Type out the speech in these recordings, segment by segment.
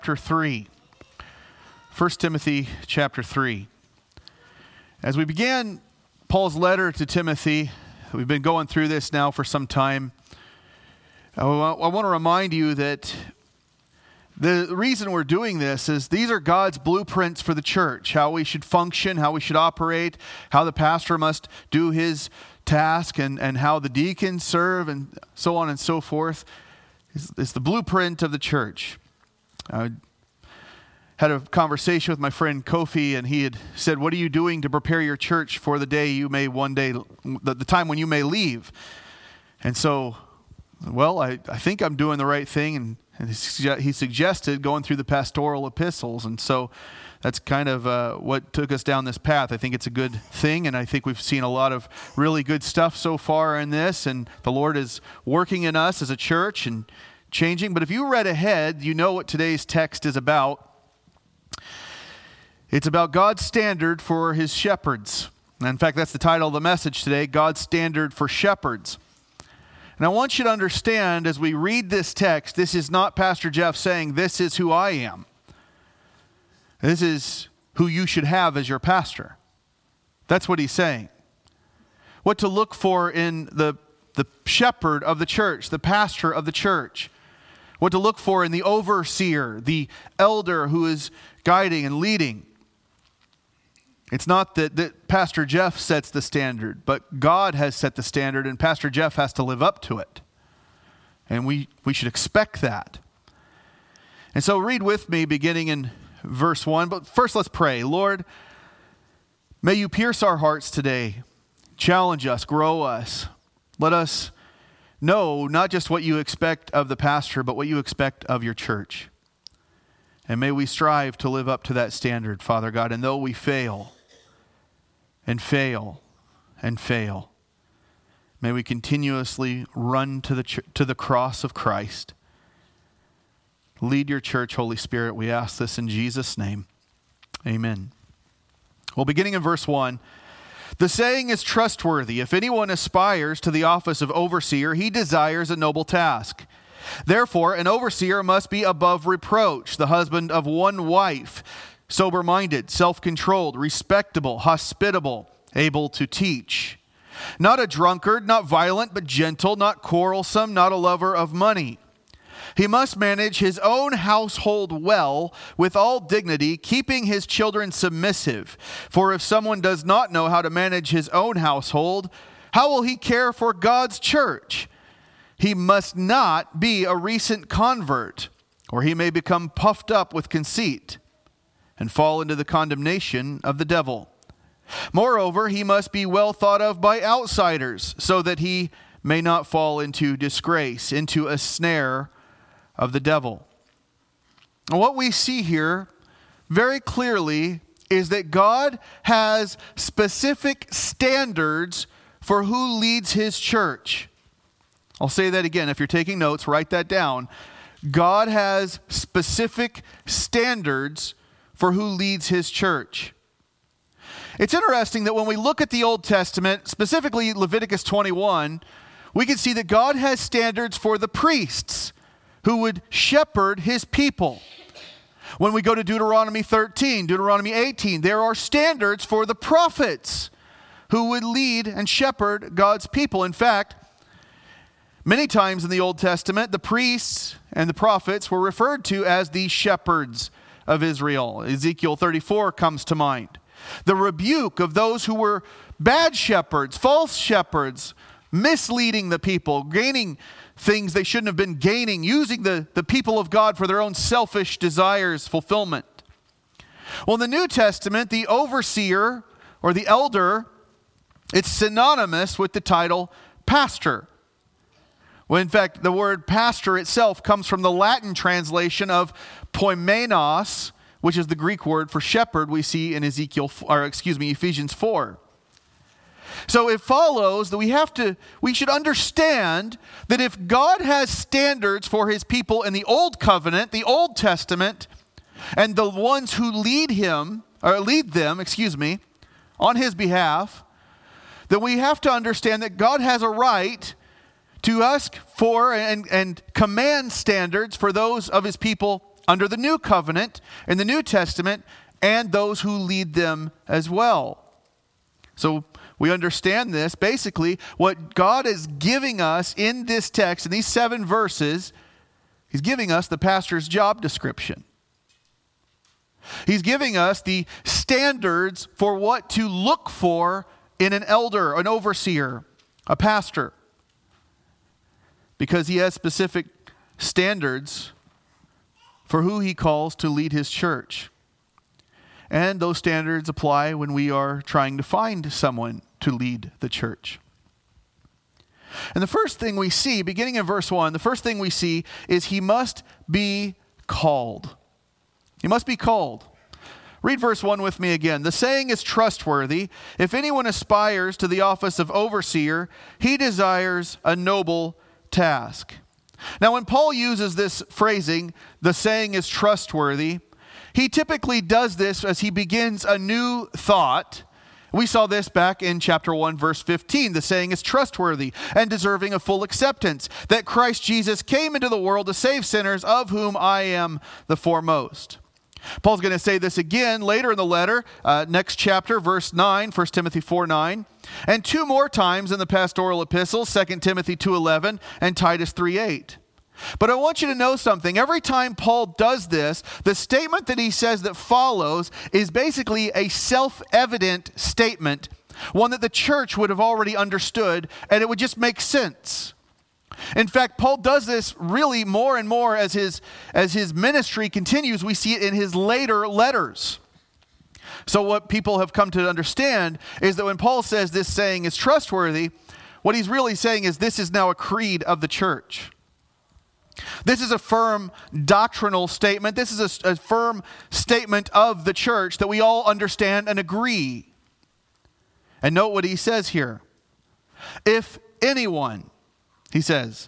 chapter 3. 1 Timothy chapter 3. As we began Paul's letter to Timothy, we've been going through this now for some time. I want to remind you that the reason we're doing this is these are God's blueprints for the church, how we should function, how we should operate, how the pastor must do his task, and how the deacons serve, and so on and so forth. It's the blueprint of the church. I had a conversation with my friend Kofi, and he had said, "What are you doing to prepare your church for the day you may one day, the time when you may leave?" And so, I think I'm doing the right thing, and he suggested going through the pastoral epistles, and so that's kind of what took us down this path. I think it's a good thing, and I think we've seen a lot of really good stuff so far in this, and the Lord is working in us as a church and changing. But if you read ahead, you know what today's text is about. It's about God's standard for his shepherds. And in fact, that's the title of the message today, God's Standard for Shepherds. And I want you to understand, as we read this text, this is not Pastor Jeff saying, "This is who I am." This is who you should have as your pastor. That's what he's saying. What to look for in the shepherd of the church, the pastor of the church. What to look for in the overseer, the elder who is guiding and leading. It's not that Pastor Jeff sets the standard, but God has set the standard, and Pastor Jeff has to live up to it. And we should expect that. And so read with me beginning in verse 1. But first let's pray. Lord, may you pierce our hearts today. Challenge us, grow us. Let us know not just what you expect of the pastor, but what you expect of your church. And may we strive to live up to that standard, Father God. And though we fail and fail and fail, may we continuously run to the cross of Christ. Lead your church, Holy Spirit. We ask this in Jesus' name. Amen. Well, beginning in verse 1, the saying is trustworthy. If anyone aspires to the office of overseer, he desires a noble task. Therefore, an overseer must be above reproach, the husband of one wife, sober-minded, self-controlled, respectable, hospitable, able to teach. Not a drunkard, not violent, but gentle, not quarrelsome, not a lover of money. He must manage his own household well with all dignity, keeping his children submissive. For if someone does not know how to manage his own household, how will he care for God's church? He must not be a recent convert, or he may become puffed up with conceit and fall into the condemnation of the devil. Moreover, he must be well thought of by outsiders, so that he may not fall into disgrace, into a snare of the devil. And what we see here very clearly is that God has specific standards for who leads his church. I'll say that again. If you're taking notes, write that down. God has specific standards for who leads his church. It's interesting that when we look at the Old Testament, specifically Leviticus 21, we can see that God has standards for the priests who would shepherd his people. When we go to Deuteronomy 13, Deuteronomy 18, there are standards for the prophets who would lead and shepherd God's people. In fact, many times in the Old Testament, the priests and the prophets were referred to as the shepherds of Israel. Ezekiel 34 comes to mind. The rebuke of those who were bad shepherds, false shepherds, misleading the people, gaining things they shouldn't have been gaining, using the people of God for their own selfish desires, fulfillment. Well, in the New Testament, the overseer or the elder, it's synonymous with the title pastor. Well, in fact, the word pastor itself comes from the Latin translation of poimenos, which is the Greek word for shepherd we see in Ephesians 4. So it follows that we should understand that if God has standards for his people in the Old Covenant, the Old Testament, and the ones who lead them on his behalf, then we have to understand that God has a right to ask for and command standards for those of his people under the new covenant in the New Testament and those who lead them as well. So we understand this. Basically, what God is giving us in this text, in these 7 verses, He's giving us the pastor's job description. He's giving us the standards for what to look for in an elder, an overseer, a pastor. Because he has specific standards for who he calls to lead his church. And those standards apply when we are trying to find someone to lead the church. And the first thing we see, beginning in verse 1, the first thing we see is he must be called. He must be called. Read verse 1 with me again. The saying is trustworthy. If anyone aspires to the office of overseer, he desires a noble task. Now, when Paul uses this phrasing, the saying is trustworthy, he typically does this as he begins a new thought. We saw this back in chapter 1, verse 15. The saying is trustworthy and deserving of full acceptance, that Christ Jesus came into the world to save sinners, of whom I am the foremost. Paul's going to say this again later in the letter, next chapter, verse 9, 1 Timothy 4:9, and 2 more times in the pastoral epistles, 2 Timothy 2:11 and Titus 3:8. But I want you to know something. Every time Paul does this, the statement that he says that follows is basically a self-evident statement, one that the church would have already understood, and it would just make sense. In fact, Paul does this really more and more as his ministry continues. We see it in his later letters. So what people have come to understand is that when Paul says this saying is trustworthy, what he's really saying is this is now a creed of the church. This is a firm doctrinal statement. This is a firm statement of the church that we all understand and agree. And note what he says here. If anyone, he says,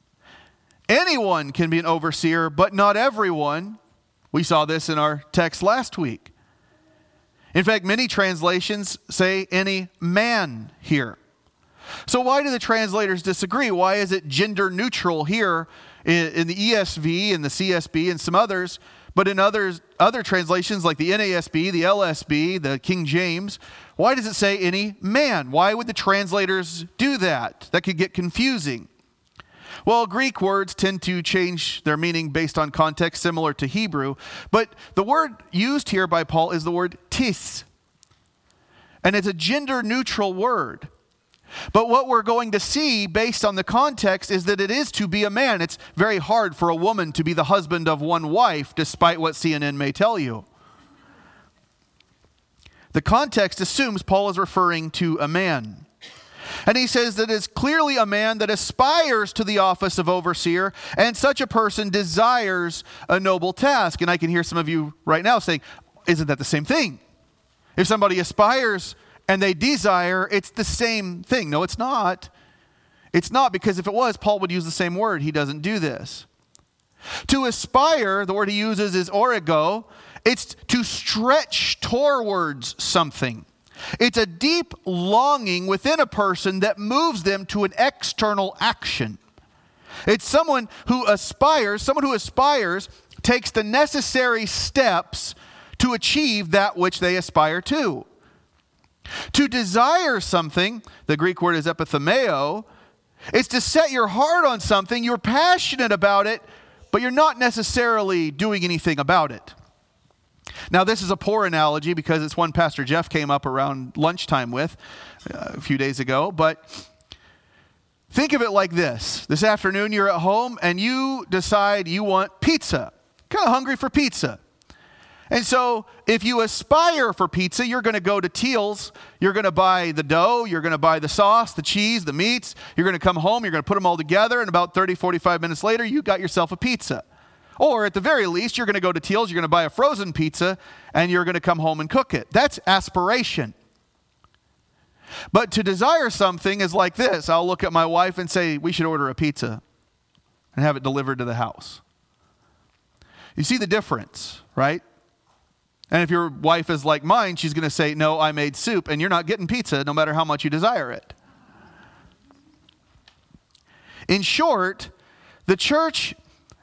anyone can be an overseer, but not everyone. We saw this in our text last week. In fact, many translations say any man here. So why do the translators disagree? Why is it gender neutral here in the ESV and the CSB and some others, but in other translations like the NASB, the LSB, the King James, why does it say any man? Why would the translators do that? That could get confusing. Well, Greek words tend to change their meaning based on context, similar to Hebrew, but the word used here by Paul is the word tis, and it's a gender neutral word. But what we're going to see based on the context is that it is to be a man. It's very hard for a woman to be the husband of one wife, despite what CNN may tell you. The context assumes Paul is referring to a man. And he says that it's clearly a man that aspires to the office of overseer, and such a person desires a noble task. And I can hear some of you right now saying, isn't that the same thing? If somebody aspires and they desire, it's the same thing. No, it's not. It's not, because if it was, Paul would use the same word. He doesn't do this. To aspire, the word he uses is origo. It's to stretch towards something. It's a deep longing within a person that moves them to an external action. It's someone who aspires takes the necessary steps to achieve that which they aspire to. To desire something, the Greek word is epithumeo, is to set your heart on something, you're passionate about it, but you're not necessarily doing anything about it. Now, this is a poor analogy because it's one Pastor Jeff came up around lunchtime with a few days ago, but think of it like this. This afternoon, you're at home and you decide you want pizza. Kind of hungry for pizza. And so if you aspire for pizza, you're going to go to Teal's, you're going to buy the dough, you're going to buy the sauce, the cheese, the meats, you're going to come home, you're going to put them all together, and about 30, 45 minutes later, you got yourself a pizza. Or at the very least, you're going to go to Teal's, you're going to buy a frozen pizza, and you're going to come home and cook it. That's aspiration. But to desire something is like this. I'll look at my wife and say, we should order a pizza and have it delivered to the house. You see the difference, right? And if your wife is like mine, she's going to say, no, I made soup, and you're not getting pizza no matter how much you desire it. In short, the church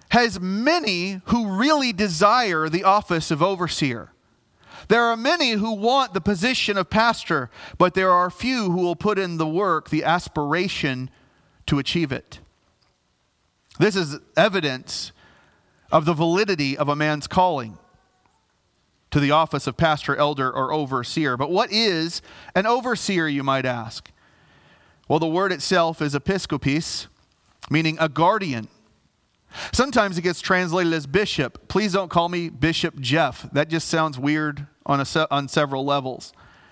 has many who really desire the office of overseer. There are many who want the position of pastor, but there are few who will put in the work, the aspiration to achieve it. This is evidence of the validity of a man's calling to the office of pastor, elder, or overseer. But what is an overseer, you might ask? Well, the word itself is episkopos, meaning a guardian. Sometimes it gets translated as bishop. Please don't call me Bishop Jeff. That just sounds weird on several levels.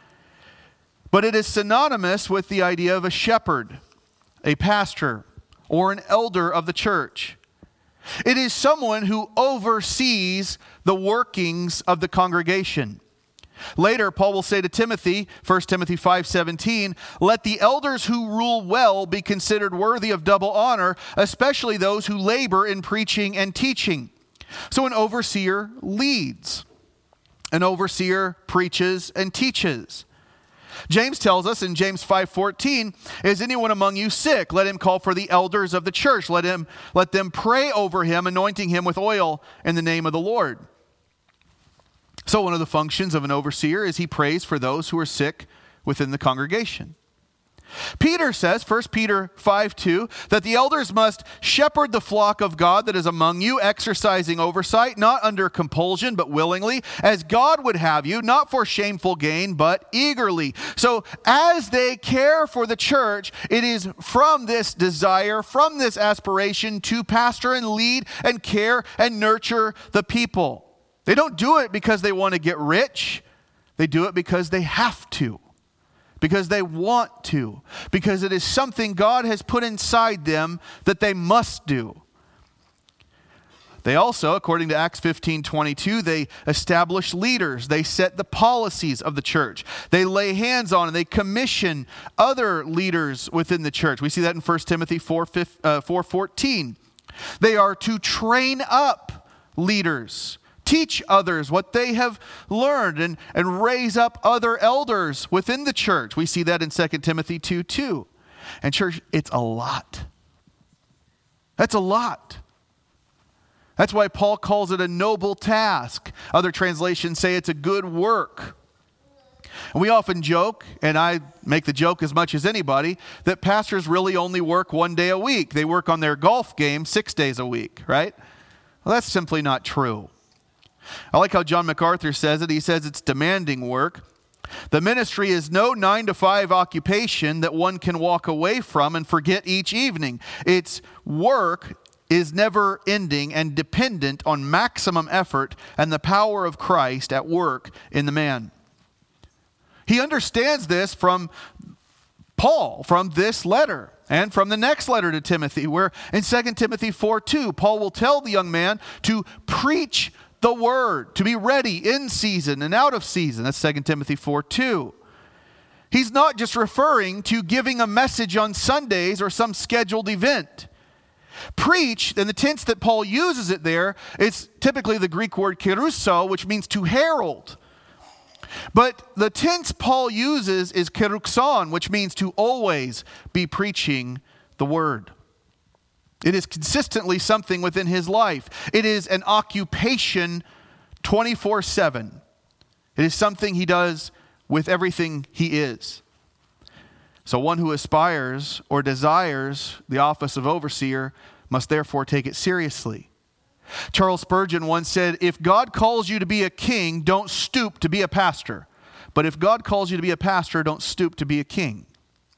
But it is synonymous with the idea of a shepherd, a pastor, or an elder of the church. It is someone who oversees the workings of the congregation. Later, Paul will say to Timothy, 1 Timothy 5:17, "Let the elders who rule well be considered worthy of double honor, especially those who labor in preaching and teaching." So an overseer leads. An overseer preaches and teaches. James tells us in James 5:14, "Is anyone among you sick? Let him call for the elders of the church. Let them pray over him, anointing him with oil in the name of the Lord." So one of the functions of an overseer is he prays for those who are sick within the congregation. Peter says, 1 Peter 5:2, that the elders must shepherd the flock of God that is among you, exercising oversight, not under compulsion, but willingly, as God would have you, not for shameful gain, but eagerly. So as they care for the church, it is from this desire, from this aspiration to pastor and lead and care and nurture the people. They don't do it because they want to get rich. They do it because they have to, because they want to, because it is something God has put inside them that they must do. They also, according to Acts 15:22, they establish leaders. They set the policies of the church. They lay hands on and they commission other leaders within the church. We see that in 1 Timothy 4:14. They are to train up leaders, teach others what they have learned, and raise up other elders within the church. We see that in 2 Timothy 2:2. And church, it's a lot. That's a lot. That's why Paul calls it a noble task. Other translations say it's a good work. And we often joke, and I make the joke as much as anybody, that pastors really only work one day a week. They work on their golf game 6 days a week, right? Well, that's simply not true. I like how John MacArthur says it. He says it's demanding work. The ministry is no 9-to-5 occupation that one can walk away from and forget each evening. Its work is never ending and dependent on maximum effort and the power of Christ at work in the man. He understands this from Paul, from this letter, and from the next letter to Timothy, where in 2 Timothy 4:2, Paul will tell the young man to preach the word, to be ready in season and out of season. That's 2 Timothy 4:2. He's not just referring to giving a message on Sundays or some scheduled event. Preach, in the tense that Paul uses it there, it's typically the Greek word kerusso, which means to herald. But the tense Paul uses is keruxon, which means to always be preaching the word. It is consistently something within his life. It is an occupation 24/7. It is something he does with everything he is. So one who aspires or desires the office of overseer must therefore take it seriously. Charles Spurgeon once said, "If God calls you to be a king, don't stoop to be a pastor. But if God calls you to be a pastor, don't stoop to be a king."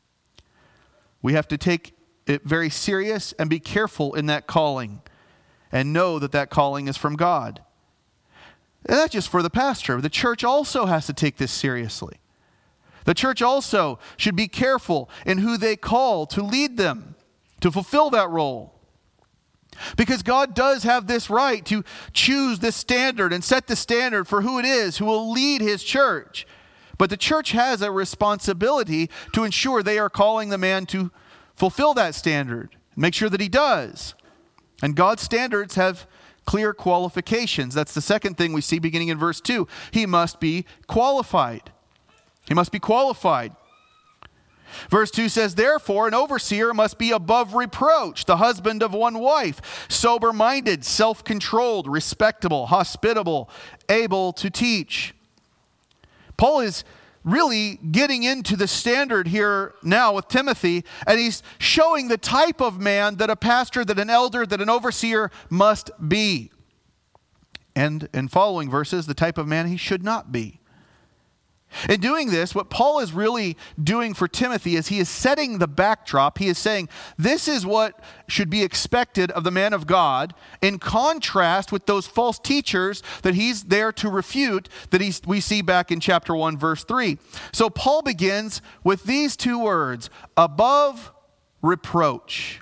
We have to take it very serious and be careful in that calling and know that that calling is from God. And that's just for the pastor. The church also has to take this seriously. The church also should be careful in who they call to lead them, to fulfill that role. Because God does have this right to choose this standard and set the standard for who it is who will lead his church. But the church has a responsibility to ensure they are calling the man to fulfill that standard. Make sure that he does. And God's standards have clear qualifications. That's the second thing we see beginning in verse 2. He must be qualified. He must be qualified. Verse 2 says, therefore, an overseer must be above reproach, the husband of one wife, sober-minded, self-controlled, respectable, hospitable, able to teach. Paul is really getting into the standard here now with Timothy, and he's showing the type of man that a pastor, that an elder, that an overseer must be. And in following verses, the type of man he should not be. In doing this, what Paul is really doing for Timothy is he is setting the backdrop. He is saying, this is what should be expected of the man of God, in contrast with those false teachers that he's there to refute, that we see back in chapter 1, verse 3. So Paul begins with these two words, above reproach.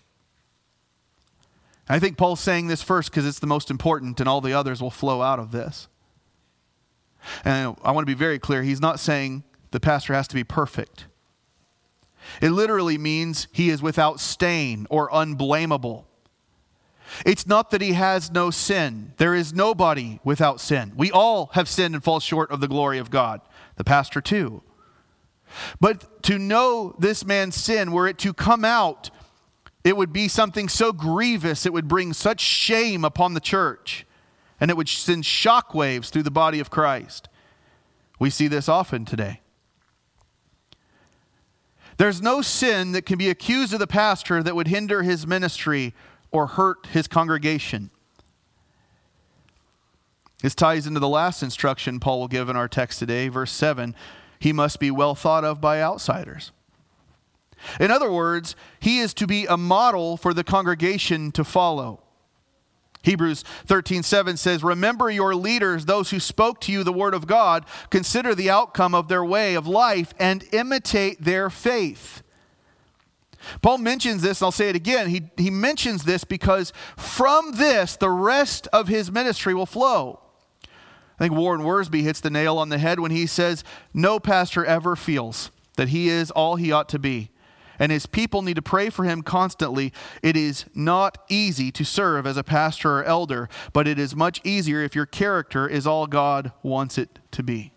I think Paul's saying this first because it's the most important, and all the others will flow out of this. And I want to be very clear, he's not saying the pastor has to be perfect. It literally means he is without stain or unblameable. It's not that he has no sin. There is nobody without sin. We all have sinned and fall short of the glory of God. The pastor too. But to know this man's sin, were it to come out, it would be something so grievous, it would bring such shame upon the church. And it would send shockwaves through the body of Christ. We see this often today. There's no sin that can be accused of the pastor that would hinder his ministry or hurt his congregation. This ties into the last instruction Paul will give in our text today, verse 7. He must be well thought of by outsiders. In other words, he is to be a model for the congregation to follow. Hebrews 13:7 says, remember your leaders, those who spoke to you the word of God. Consider the outcome of their way of life and imitate their faith. Paul mentions this, and I'll say it again. He mentions this because from this, the rest of his ministry will flow. I think Warren Wiersbe hits the nail on the head when he says, no pastor ever feels that he is all he ought to be, and his people need to pray for him constantly. It is not easy to serve as a pastor or elder, but it is much easier if your character is all God wants it to be.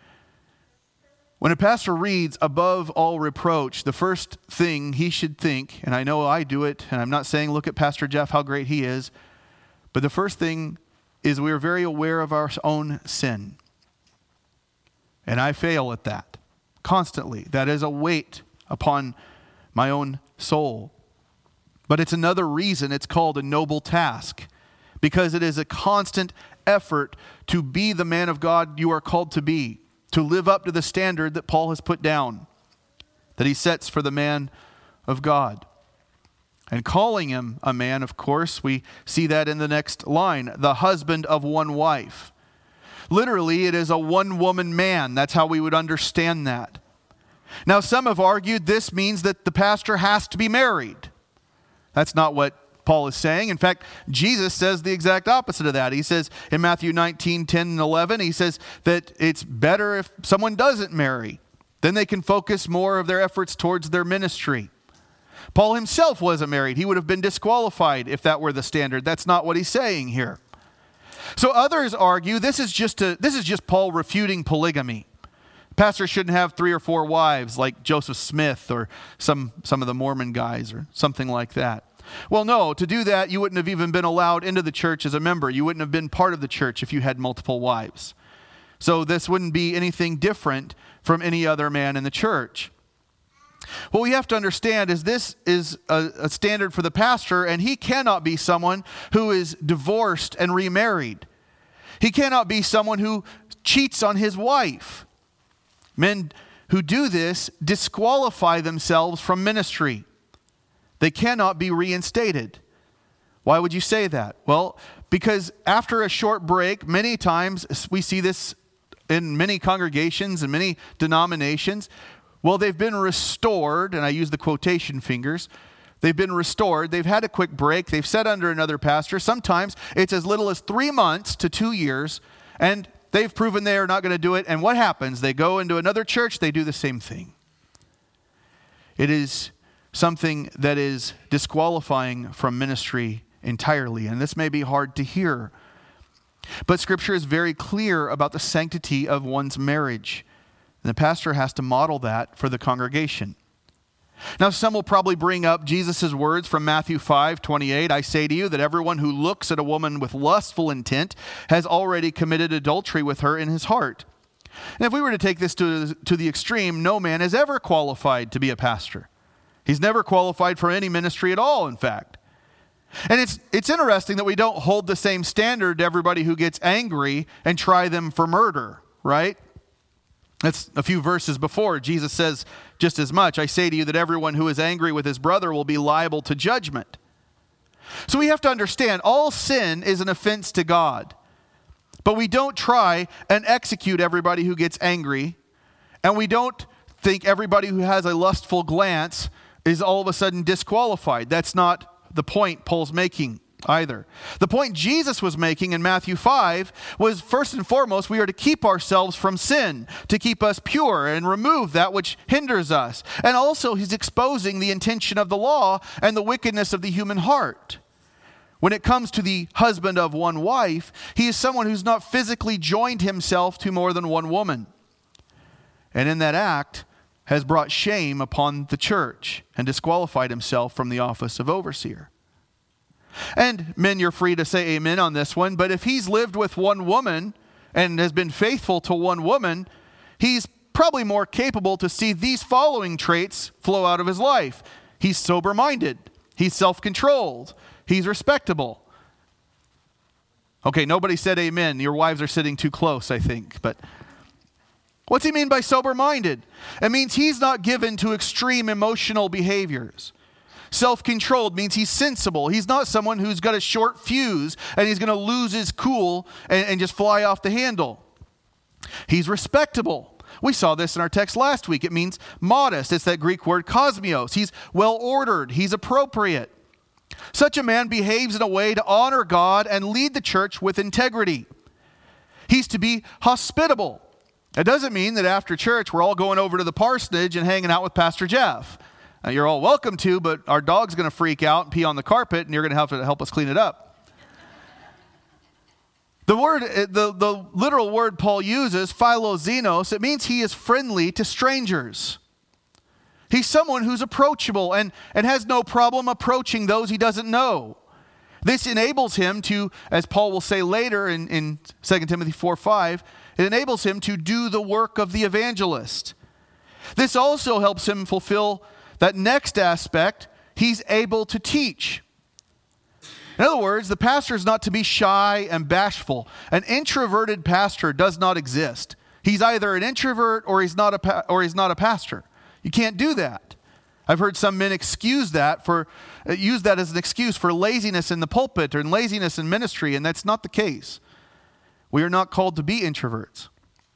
When a pastor reads above all reproach, the first thing he should think, and I know I do it, and I'm not saying look at Pastor Jeff, how great he is, but the first thing is we are very aware of our own sin. And I fail at that constantly. That is a weight upon my own soul. But it's another reason it's called a noble task, because it is a constant effort to be the man of God you are called to be, to live up to the standard that Paul has put down, that he sets for the man of God. And calling him a man, of course, we see that in the next line, the husband of one wife. Literally, it is a one-woman man. That's how we would understand that. Now, some have argued this means that the pastor has to be married. That's not what Paul is saying. In fact, Jesus says the exact opposite of that. He says in Matthew 19:10 and 11, he says that it's better if someone doesn't marry. Then they can focus more of their efforts towards their ministry. Paul himself wasn't married. He would have been disqualified if that were the standard. That's not what he's saying here. So others argue this is just Paul refuting polygamy. Pastors shouldn't have 3 or 4 wives like Joseph Smith or some of the Mormon guys or something like that. Well, no, to do that, you wouldn't have even been allowed into the church as a member. You wouldn't have been part of the church if you had multiple wives. So this wouldn't be anything different from any other man in the church. What we have to understand is this is a standard for the pastor, and he cannot be someone who is divorced and remarried. He cannot be someone who cheats on his wife. Men who do this disqualify themselves from ministry. They cannot be reinstated. Why would you say that? Well, because after a short break, many times we see this in many congregations and many denominations. Well, they've been restored, and I use the quotation fingers. They've been restored. They've had a quick break. They've sat under another pastor. Sometimes it's as little as 3 months to 2 years, and they've proven they are not going to do it. And what happens? They go into another church. They do the same thing. It is something that is disqualifying from ministry entirely. And this may be hard to hear. But Scripture is very clear about the sanctity of one's marriage. And the pastor has to model that for the congregation. Now, some will probably bring up Jesus' words from Matthew 5:28. I say to you that everyone who looks at a woman with lustful intent has already committed adultery with her in his heart. And if we were to take this to the extreme, no man is ever qualified to be a pastor. He's never qualified for any ministry at all, in fact. And it's interesting that we don't hold the same standard to everybody who gets angry and try them for murder, right? That's a few verses before. Jesus says just as much. I say to you that everyone who is angry with his brother will be liable to judgment. So we have to understand all sin is an offense to God. But we don't try and execute everybody who gets angry. And we don't think everybody who has a lustful glance is all of a sudden disqualified. That's not the point Paul's making either. The point Jesus was making in Matthew 5 was, first and foremost, we are to keep ourselves from sin, to keep us pure and remove that which hinders us. And also he's exposing the intention of the law and the wickedness of the human heart. When it comes to the husband of one wife, he is someone who's not physically joined himself to more than one woman. And in that act has brought shame upon the church and disqualified himself from the office of overseer. And men, you're free to say amen on this one, but if he's lived with one woman and has been faithful to one woman, he's probably more capable to see these following traits flow out of his life. He's sober-minded. He's self-controlled. He's respectable. Okay, nobody said amen. Your wives are sitting too close, I think. But what's he mean by sober-minded? It means he's not given to extreme emotional behaviors. Self-controlled means he's sensible. He's not someone who's got a short fuse and he's going to lose his cool and just fly off the handle. He's respectable. We saw this in our text last week. It means modest. It's that Greek word kosmios. He's well-ordered. He's appropriate. Such a man behaves in a way to honor God and lead the church with integrity. He's to be hospitable. It doesn't mean that after church we're all going over to the parsonage and hanging out with Pastor Jeff. You're all welcome to, but our dog's going to freak out and pee on the carpet, and you're going to have to help us clean it up. The literal word Paul uses, philoxenos, it means he is friendly to strangers. He's someone who's approachable and has no problem approaching those he doesn't know. This enables him to, as Paul will say later in 2 Timothy 4:5, it enables him to do the work of the evangelist. This also helps him fulfill that next aspect. He's able to teach. In other words, the pastor is not to be shy and bashful. An introverted pastor does not exist. He's either an introvert or he's not a pastor. You can't do that. I've heard some men use that as an excuse for laziness in the pulpit or laziness in ministry, and that's not the case. We are not called to be introverts.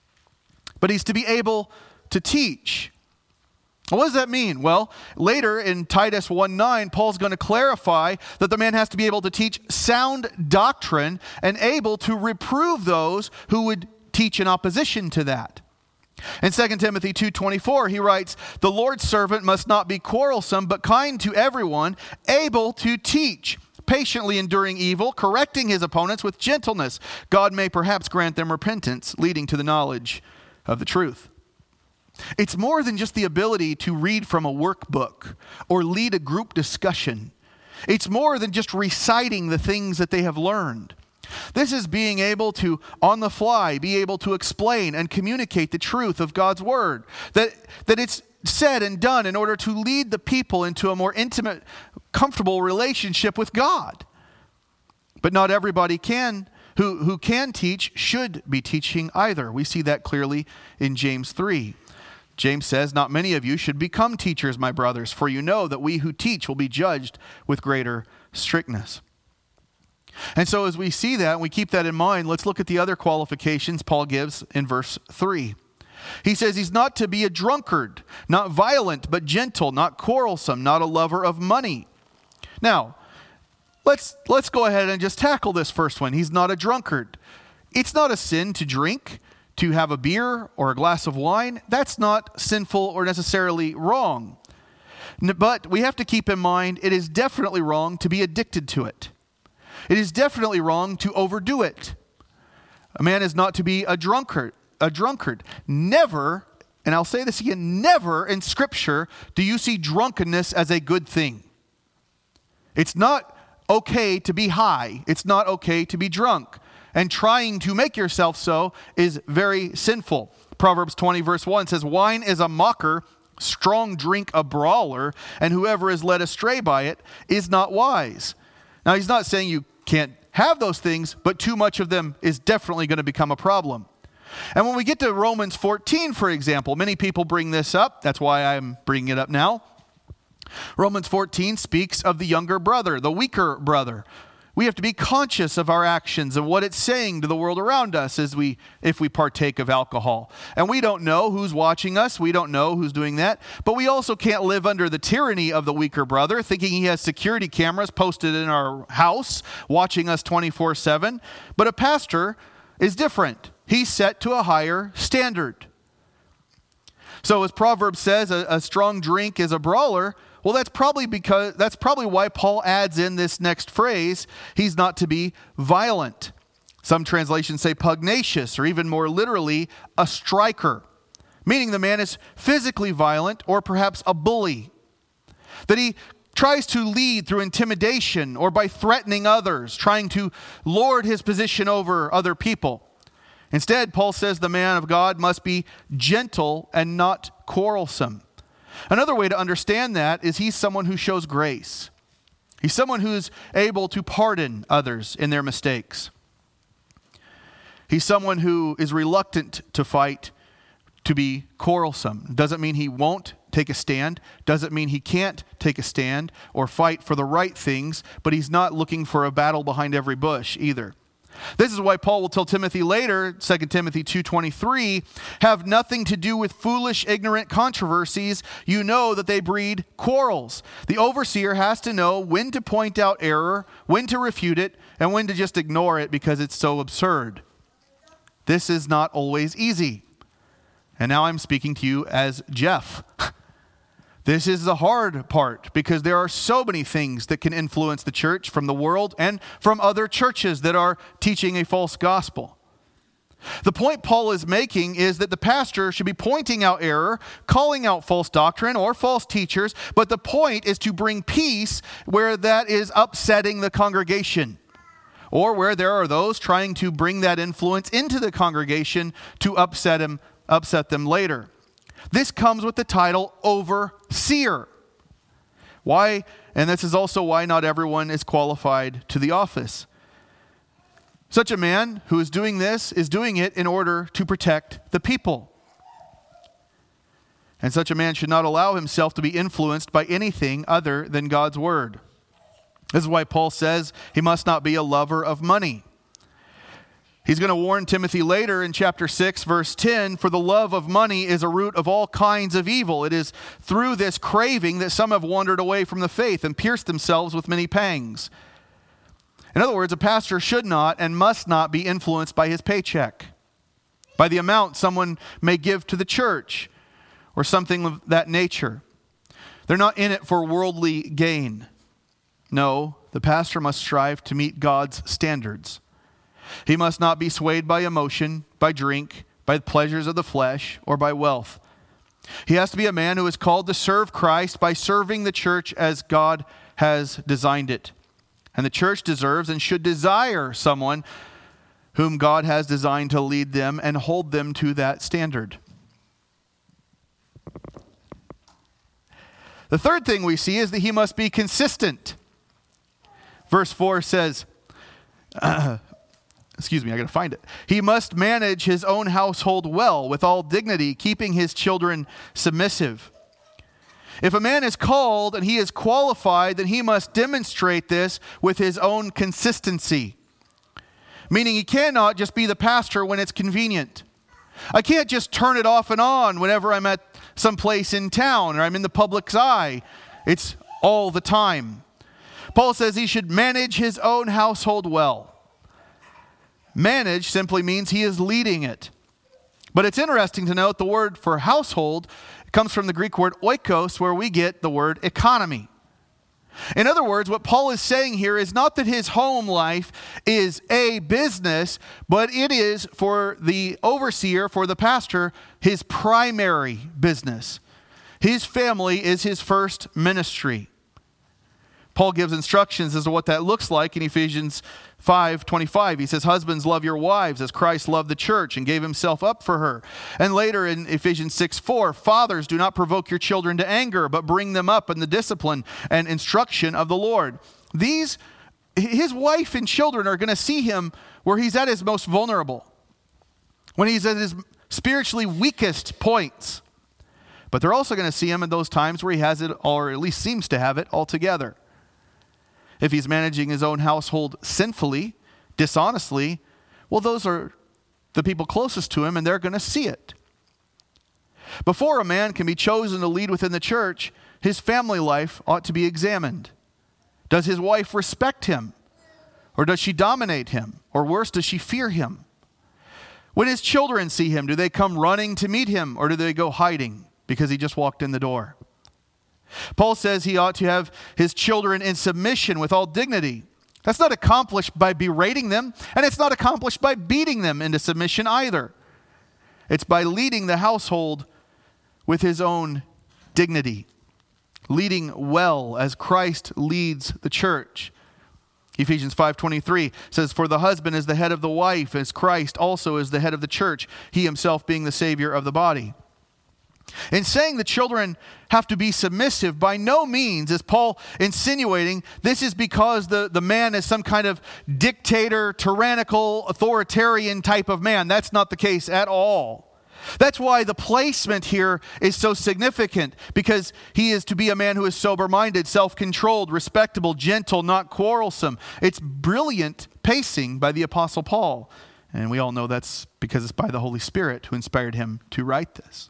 But he's to be able to teach. What does that mean? Well, later in Titus 1:9, Paul's going to clarify that the man has to be able to teach sound doctrine and able to reprove those who would teach in opposition to that. In 2 Timothy 2:24, he writes, the Lord's servant must not be quarrelsome, but kind to everyone, able to teach, patiently enduring evil, correcting his opponents with gentleness. God may perhaps grant them repentance, leading to the knowledge of the truth. It's more than just the ability to read from a workbook or lead a group discussion. It's more than just reciting the things that they have learned. This is being able to, on the fly, be able to explain and communicate the truth of God's word. That it's said and done in order to lead the people into a more intimate, comfortable relationship with God. But not everybody who can teach should be teaching either. We see that clearly in James 3. James says, not many of you should become teachers, my brothers, for you know that we who teach will be judged with greater strictness. And so as we see that and we keep that in mind, let's look at the other qualifications Paul gives in verse 3. He says he's not to be a drunkard, not violent, but gentle, not quarrelsome, not a lover of money. Now, let's go ahead and just tackle this first one. He's not a drunkard. It's not a sin to drink, to have a beer or a glass of wine. That's not sinful or necessarily wrong. But we have to keep in mind it is definitely wrong to be addicted to it. It is definitely wrong to overdo it. A man is not to be a drunkard. Never and I'll say this again, never in Scripture do you see drunkenness as a good thing. It's not okay to be high. It's not okay to be drunk. And trying to make yourself so is very sinful. Proverbs 20 verse 1 says, wine is a mocker, strong drink a brawler, and whoever is led astray by it is not wise. Now, he's not saying you can't have those things, but too much of them is definitely going to become a problem. And when we get to Romans 14, for example, many people bring this up. That's why I'm bringing it up now. Romans 14 speaks of the younger brother, the weaker brother. We have to be conscious of our actions and what it's saying to the world around us if we partake of alcohol. And we don't know who's watching us. We don't know who's doing that. But we also can't live under the tyranny of the weaker brother, thinking he has security cameras posted in our house, watching us 24/7. But a pastor is different. He's set to a higher standard. So as Proverbs says, a strong drink is a brawler. Well, that's probably why Paul adds in this next phrase, he's not to be violent. Some translations say pugnacious, or even more literally, a striker, meaning the man is physically violent or perhaps a bully. That he tries to lead through intimidation or by threatening others, trying to lord his position over other people. Instead, Paul says the man of God must be gentle and not quarrelsome. Another way to understand that is he's someone who shows grace. He's someone who's able to pardon others in their mistakes. He's someone who is reluctant to fight, to be quarrelsome. Doesn't mean he won't take a stand. Doesn't mean he can't take a stand or fight for the right things, but he's not looking for a battle behind every bush either. This is why Paul will tell Timothy later, 2 Timothy 2:23, have nothing to do with foolish, ignorant controversies. You know that they breed quarrels. The overseer has to know when to point out error, when to refute it, and when to just ignore it because it's so absurd. This is not always easy. And now I'm speaking to you as Jeff. This is the hard part because there are so many things that can influence the church from the world and from other churches that are teaching a false gospel. The point Paul is making is that the pastor should be pointing out error, calling out false doctrine or false teachers, but the point is to bring peace where that is upsetting the congregation, or where there are those trying to bring that influence into the congregation to upset them later. This comes with the title overseer. Why? And this is also why not everyone is qualified to the office. Such a man who is doing this is doing it in order to protect the people. And such a man should not allow himself to be influenced by anything other than God's word. This is why Paul says he must not be a lover of money. He's going to warn Timothy later in chapter 6, verse 10, for the love of money is a root of all kinds of evil. It is through this craving that some have wandered away from the faith and pierced themselves with many pangs. In other words, a pastor should not and must not be influenced by his paycheck, by the amount someone may give to the church, or something of that nature. They're not in it for worldly gain. No, the pastor must strive to meet God's standards. He must not be swayed by emotion, by drink, by the pleasures of the flesh, or by wealth. He has to be a man who is called to serve Christ by serving the church as God has designed it. And the church deserves and should desire someone whom God has designed to lead them and hold them to that standard. The third thing we see is that he must be consistent. Verse 4 says, I got to find it. He must manage his own household well, with all dignity, keeping his children submissive. If a man is called and he is qualified, then he must demonstrate this with his own consistency. Meaning he cannot just be the pastor when it's convenient. I can't just turn it off and on whenever I'm at some place in town or I'm in the public's eye. It's all the time. Paul says he should manage his own household well. Manage simply means he is leading it. But it's interesting to note the word for household comes from the Greek word oikos, where we get the word economy. In other words, what Paul is saying here is not that his home life is a business, but it is for the overseer, for the pastor, his primary business. His family is his first ministry. Paul gives instructions as to what that looks like in Ephesians 5:25. He says, husbands, love your wives as Christ loved the church and gave himself up for her. And later in Ephesians 6:4, fathers, do not provoke your children to anger, but bring them up in the discipline and instruction of the Lord. His wife and children are going to see him where he's at his most vulnerable, when he's at his spiritually weakest points. But they're also going to see him in those times where he has it, or at least seems to have it, all together. If he's managing his own household sinfully, dishonestly, well, those are the people closest to him, and they're going to see it. Before a man can be chosen to lead within the church, his family life ought to be examined. Does his wife respect him? Or does she dominate him? Or worse, does she fear him? When his children see him, do they come running to meet him, or do they go hiding because he just walked in the door? Paul says he ought to have his children in submission with all dignity. That's not accomplished by berating them, and it's not accomplished by beating them into submission either. It's by leading the household with his own dignity, leading well as Christ leads the church. Ephesians 5:23 says, for the husband is the head of the wife, as Christ also is the head of the church, he himself being the Savior of the body. In saying the children have to be submissive, by no means is Paul insinuating this is because the man is some kind of dictator, tyrannical, authoritarian type of man. That's not the case at all. That's why the placement here is so significant, because he is to be a man who is sober-minded, self-controlled, respectable, gentle, not quarrelsome. It's brilliant pacing by the Apostle Paul. And we all know that's because it's by the Holy Spirit who inspired him to write this.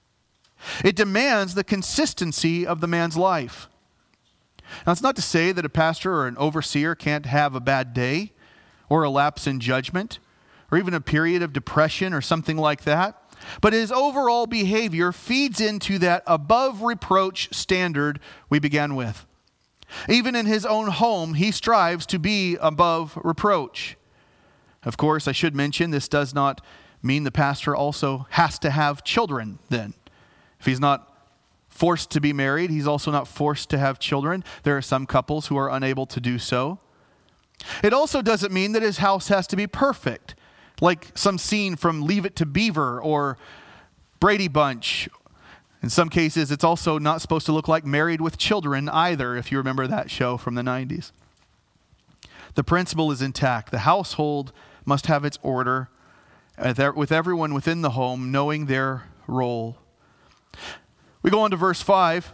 It demands the consistency of the man's life. Now, it's not to say that a pastor or an overseer can't have a bad day or a lapse in judgment or even a period of depression or something like that. But his overall behavior feeds into that above reproach standard we began with. Even in his own home, he strives to be above reproach. Of course, I should mention this does not mean the pastor also has to have children then. If he's not forced to be married, he's also not forced to have children. There are some couples who are unable to do so. It also doesn't mean that his house has to be perfect, like some scene from Leave It to Beaver or Brady Bunch. In some cases, it's also not supposed to look like Married with Children either, if you remember that show from the 90s. The principle is intact. The household must have its order, with everyone within the home knowing their role. We go on to verse 5.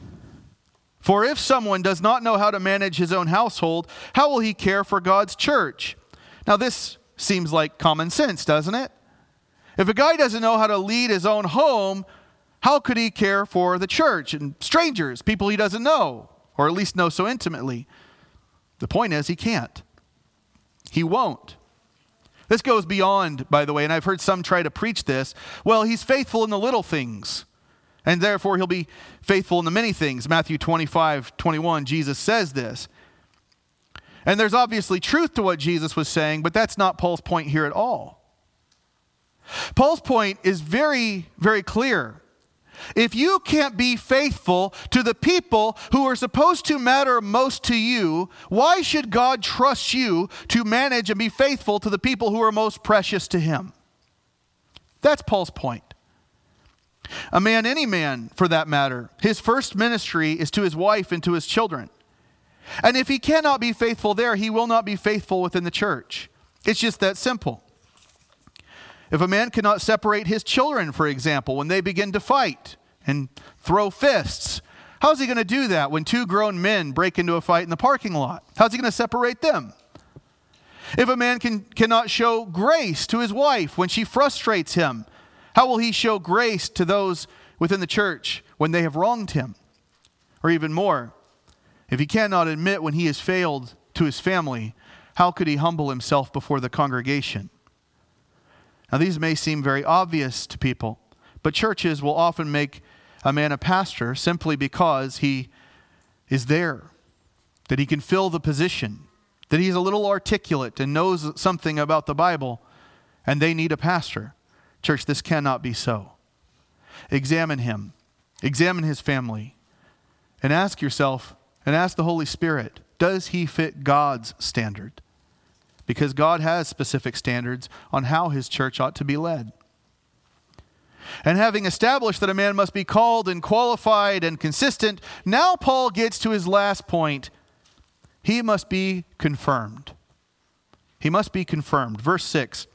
For if someone does not know how to manage his own household, how will he care for God's church? Now this seems like common sense, doesn't it? If a guy doesn't know how to lead his own home, how could he care for the church and strangers, people he doesn't know, or at least know so intimately? The point is, he can't. He won't. This goes beyond, by the way, and I've heard some try to preach this. Well, he's faithful in the little things, and therefore he'll be faithful in the many things. Matthew 25:21, Jesus says this. And there's obviously truth to what Jesus was saying, but that's not Paul's point here at all. Paul's point is very, very clear. If you can't be faithful to the people who are supposed to matter most to you, why should God trust you to manage and be faithful to the people who are most precious to him? That's Paul's point. A man, any man for that matter, his first ministry is to his wife and to his children. And if he cannot be faithful there, he will not be faithful within the church. It's just that simple. If a man cannot separate his children, for example, when they begin to fight and throw fists, how's he going to do that when two grown men break into a fight in the parking lot? How's he going to separate them? If a man cannot show grace to his wife when she frustrates him, how will he show grace to those within the church when they have wronged him? Or even more, if he cannot admit when he has failed to his family, how could he humble himself before the congregation? Now, these may seem very obvious to people, but churches will often make a man a pastor simply because he is there that he can fill the position, that he's a little articulate and knows something about the Bible, and they need a pastor. Church, this cannot be so. Examine him. Examine his family. And ask yourself, and ask the Holy Spirit, does he fit God's standard? Because God has specific standards on how his church ought to be led. And having established that a man must be called and qualified and consistent, now Paul gets to his last point. He must be confirmed. He must be confirmed. Verse 6.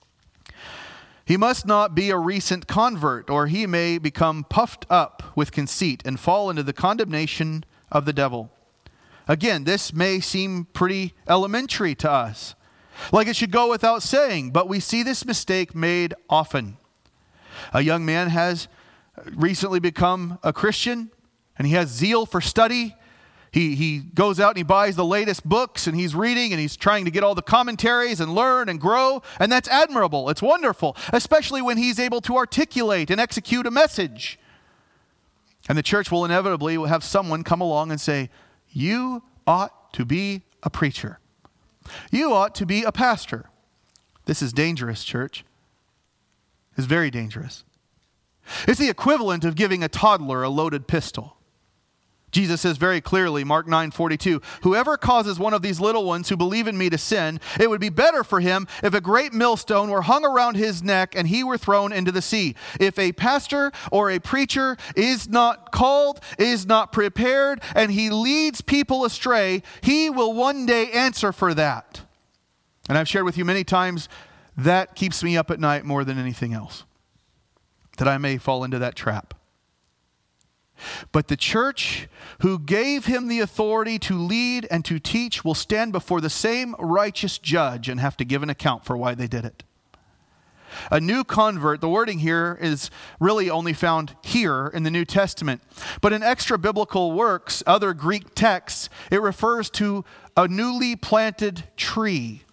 He must not be a recent convert, or he may become puffed up with conceit and fall into the condemnation of the devil. Again, this may seem pretty elementary to us, like it should go without saying, but we see this mistake made often. A young man has recently become a Christian, and he has zeal for study. He goes out and he buys the latest books, and he's reading, and he's trying to get all the commentaries and learn and grow, and that's admirable. It's wonderful, especially when he's able to articulate and execute a message. And the church will inevitably have someone come along and say, you ought to be a preacher. You ought to be a pastor. This is dangerous, church. It's very dangerous. It's the equivalent of giving a toddler a loaded pistol. Jesus says very clearly, Mark 9:42, whoever causes one of these little ones who believe in me to sin, it would be better for him if a great millstone were hung around his neck and he were thrown into the sea. If a pastor or a preacher is not called, is not prepared, and he leads people astray, he will one day answer for that. And I've shared with you many times, that keeps me up at night more than anything else, that I may fall into that trap. But the church who gave him the authority to lead and to teach will stand before the same righteous judge and have to give an account for why they did it. A new convert, the wording here is really only found here in the New Testament. But in extra biblical works, other Greek texts, it refers to a newly planted tree.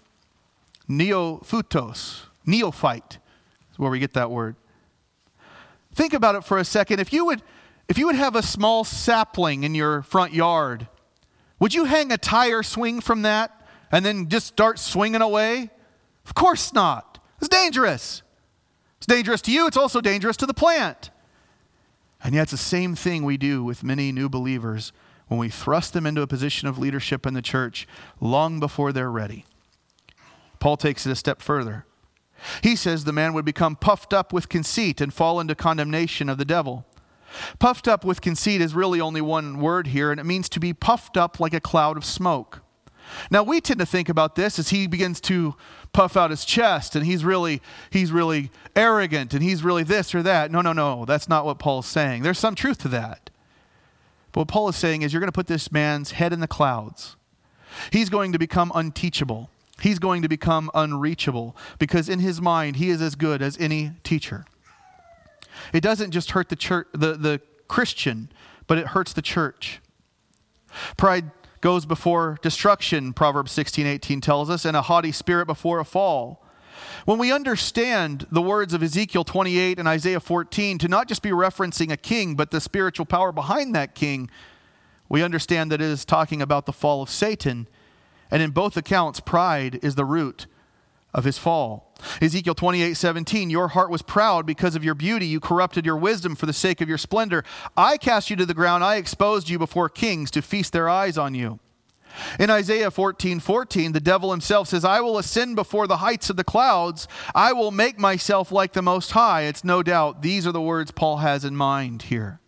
Neophytos, neophyte is where we get that word. Think about it for a second. If you would have a small sapling in your front yard, would you hang a tire swing from that and then just start swinging away? Of course not. It's dangerous. It's dangerous to you. It's also dangerous to the plant. And yet it's the same thing we do with many new believers when we thrust them into a position of leadership in the church long before they're ready. Paul takes it a step further. He says the man would become puffed up with conceit and fall into condemnation of the devil. Puffed up with conceit is really only one word here, and it means to be puffed up like a cloud of smoke. Now, we tend to think about this as he begins to puff out his chest, and he's really arrogant, and he's really this or that. No, that's not what Paul's saying. There's some truth to that. But what Paul is saying is you're going to put this man's head in the clouds. He's going to become unteachable. He's going to become unreachable because in his mind, he is as good as any teacher. It doesn't just hurt the church, the Christian, but it hurts the church. Pride goes before destruction, Proverbs 16:18 tells us, and a haughty spirit before a fall. When we understand the words of Ezekiel 28 and Isaiah 14 to not just be referencing a king, but the spiritual power behind that king, we understand that it is talking about the fall of Satan. And in both accounts, pride is the root of his fall. Ezekiel 28:17, your heart was proud because of your beauty. You corrupted your wisdom for the sake of your splendor. I cast you to the ground. I exposed you before kings to feast their eyes on you. In Isaiah 14:14, the devil himself says, I will ascend before the heights of the clouds. I will make myself like the Most High. It's no doubt these are the words Paul has in mind here.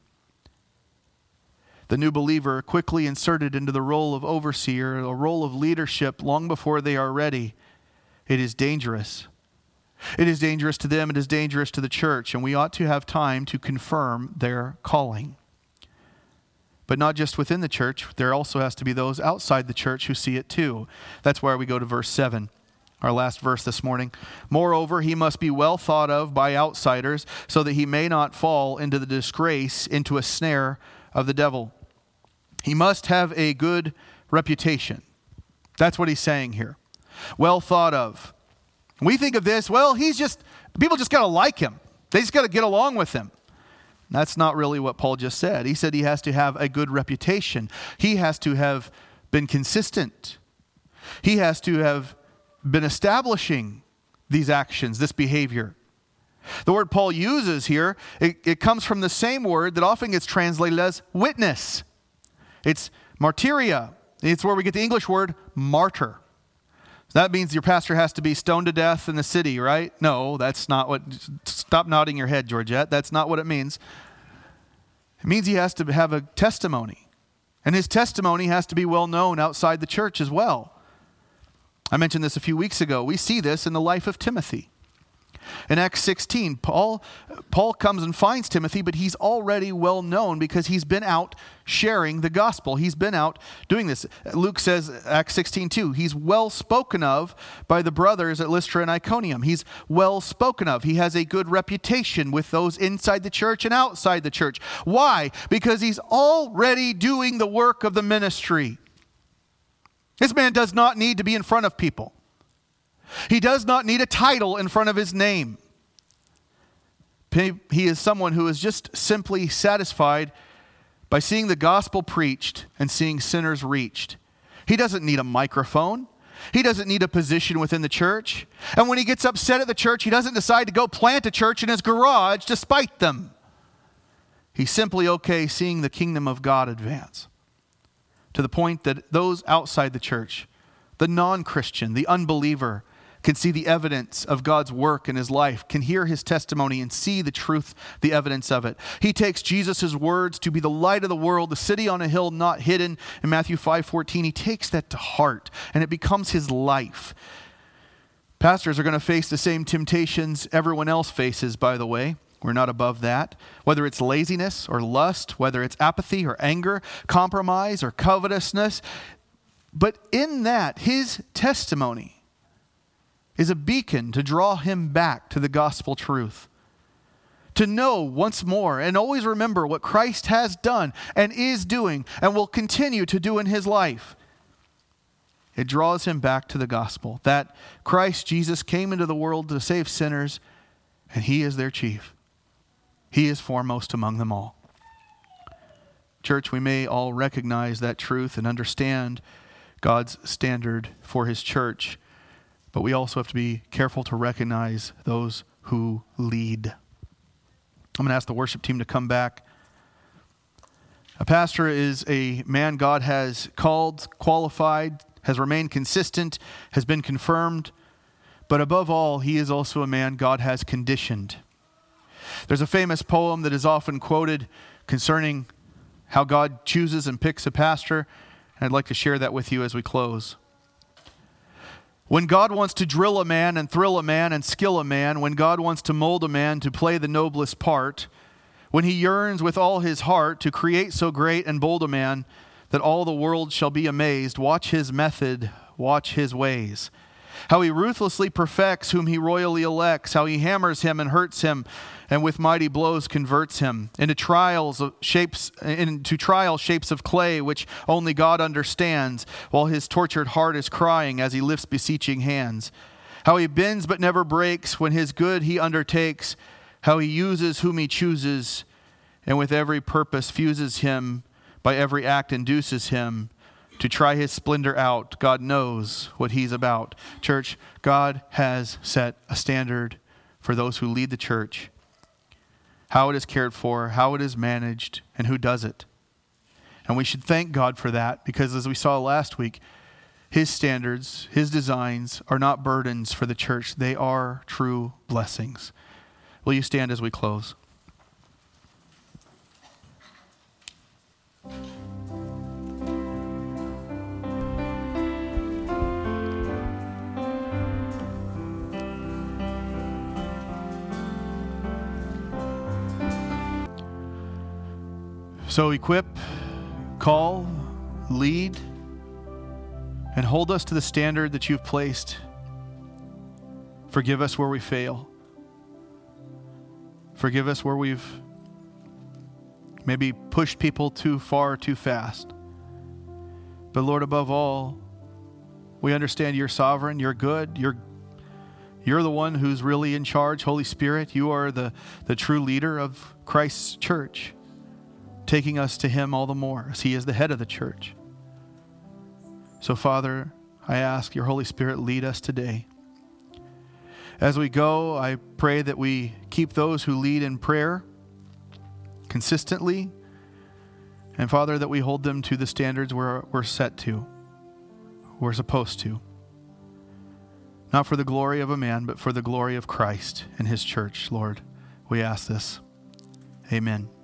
The new believer quickly inserted into the role of overseer, a role of leadership long before they are ready. It is dangerous. It is dangerous to them. It is dangerous to the church. And we ought to have time to confirm their calling. But not just within the church. There also has to be those outside the church who see it too. That's where we go to verse 7, our last verse this morning. Moreover, he must be well thought of by outsiders so that he may not fall into the disgrace, into a snare of the devil. He must have a good reputation. That's what he's saying here. Well thought of. We think of this, well, people just got to like him. They just got to get along with him. That's not really what Paul just said. He said he has to have a good reputation. He has to have been consistent. He has to have been establishing these actions, this behavior. The word Paul uses here, it comes from the same word that often gets translated as witness. It's martyria. It's where we get the English word martyr. That means your pastor has to be stoned to death in the city, right? No, that's not what... Stop nodding your head, Georgette. That's not what it means. It means he has to have a testimony. And his testimony has to be well known outside the church as well. I mentioned this a few weeks ago. We see this in the life of Timothy. In Acts 16, Paul comes and finds Timothy, but he's already well known because he's been out sharing the gospel. He's been out doing this. Luke says, Acts 16:2, he's well spoken of by the brothers at Lystra and Iconium. He's well spoken of. He has a good reputation with those inside the church and outside the church. Why? Because he's already doing the work of the ministry. This man does not need to be in front of people. He does not need a title in front of his name. He is someone who is just simply satisfied by seeing the gospel preached and seeing sinners reached. He doesn't need a microphone. He doesn't need a position within the church. And when he gets upset at the church, he doesn't decide to go plant a church in his garage to spite them. He's simply okay seeing the kingdom of God advance, to the point that those outside the church, the non-Christian, the unbeliever, can see the evidence of God's work in his life, can hear his testimony and see the truth, the evidence of it. He takes Jesus' words to be the light of the world, the city on a hill not hidden in Matthew 5:14. He takes that to heart and it becomes his life. Pastors are going to face the same temptations everyone else faces, by the way. We're not above that. Whether it's laziness or lust, whether it's apathy or anger, compromise or covetousness. But in that, his testimony is a beacon to draw him back to the gospel truth. To know once more and always remember what Christ has done and is doing and will continue to do in his life. It draws him back to the gospel, that Christ Jesus came into the world to save sinners, and he is their chief. He is foremost among them all. Church, we may all recognize that truth and understand God's standard for his church, but we also have to be careful to recognize those who lead. I'm going to ask the worship team to come back. A pastor is a man God has called, qualified, has remained consistent, has been confirmed, but above all, he is also a man God has conditioned. There's a famous poem that is often quoted concerning how God chooses and picks a pastor, and I'd like to share that with you as we close. When God wants to drill a man and thrill a man and skill a man, when God wants to mold a man to play the noblest part, when he yearns with all his heart to create so great and bold a man that all the world shall be amazed, watch his method, watch his ways. How he ruthlessly perfects whom he royally elects, how he hammers him and hurts him, and with mighty blows converts him into trial shapes of clay which only God understands, while his tortured heart is crying as he lifts beseeching hands. How he bends but never breaks when his good he undertakes, how he uses whom he chooses, and with every purpose fuses him, by every act induces him to try his splendor out. God knows what he's about. Church, God has set a standard for those who lead the church, how it is cared for, how it is managed, and who does it. And we should thank God for that, because as we saw last week, his standards, his designs are not burdens for the church. They are true blessings. Will you stand as we close? So equip, call, lead, and hold us to the standard that you've placed. Forgive us where we fail. Forgive us where we've maybe pushed people too far, too fast. But Lord, above all, we understand you're sovereign, you're good, you're the one who's really in charge. Holy Spirit, you are the true leader of Christ's church, taking us to him all the more as he is the head of the church. So, Father, I ask your Holy Spirit lead us today. As we go, I pray that we keep those who lead in prayer consistently. And Father, that we hold them to the standards we're set to, we're supposed to. Not for the glory of a man, but for the glory of Christ and his church, Lord. We ask this. Amen.